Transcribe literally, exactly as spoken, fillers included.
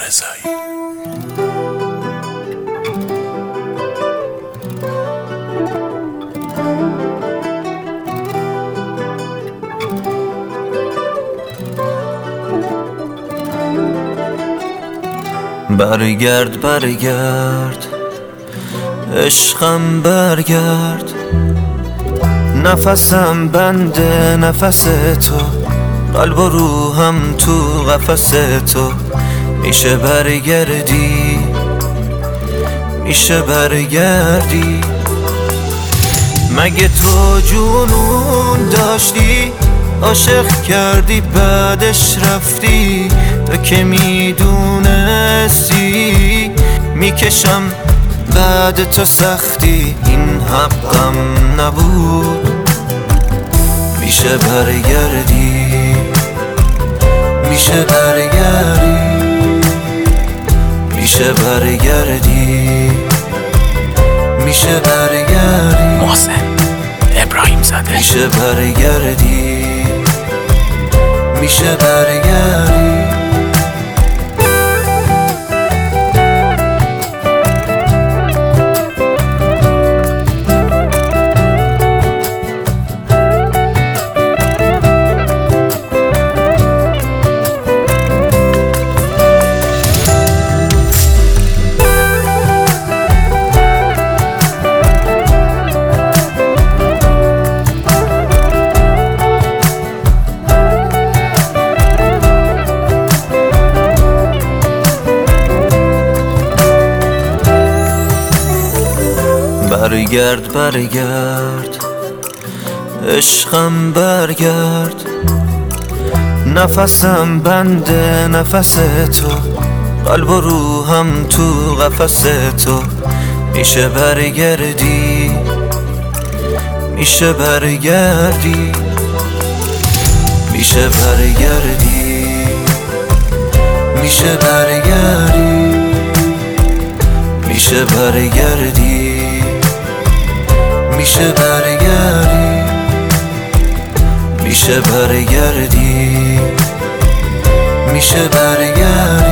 رضایی. برگرد برگرد عشقم برگرد، نفسم بنده نفس تو، قلب و روحم تو قفس تو. میشه برگردی، میشه برگردی. مگه تو جنون داشتی عاشق کردی بعدش رفتی؟ تو که میدونستی میکشم بعد تو سختی، این حقم نبود. میشه برگردی، میشه برگردی، میشه برگردی، میشه برگردی. محسن ابراهیم زاده. میشه برگردی، میشه برگردی. برگرد برگرد عشقم برگرد، نفسم بنده نفس تو، قلب و روحم تو قفس تو. میشه برگردی، میشه برگردی، میشه برگردی، میشه برگردی، میشه برگردی، میشه برگردی، میشه برگردی، میشه برگردی.